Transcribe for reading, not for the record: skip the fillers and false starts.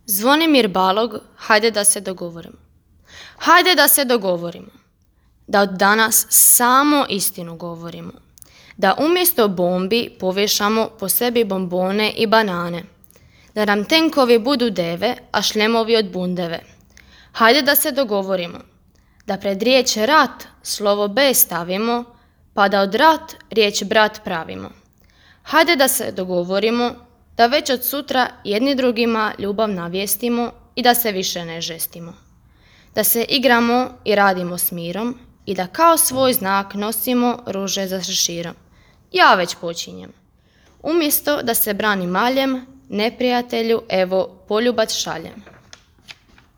Zvonimir Balog, hajde da se dogovorimo. Hajde da se dogovorimo. Da od danas samo istinu govorimo. Da umjesto bombi povješamo po sebi bombone i banane. Da nam tenkovi budu deve, a šljemovi od bundeve. Hajde da se dogovorimo. Da pred riječ rat slovo B stavimo, pa da od rat riječ brat pravimo. Hajde da se dogovorimo da već od sutra jedni drugima ljubav navijestimo i da se više ne žestimo. Da se igramo i radimo s mirom i da kao svoj znak nosimo ruže za šeširom. Ja već počinjem. Umjesto da se brani maljem, neprijatelju evo poljubac šaljem.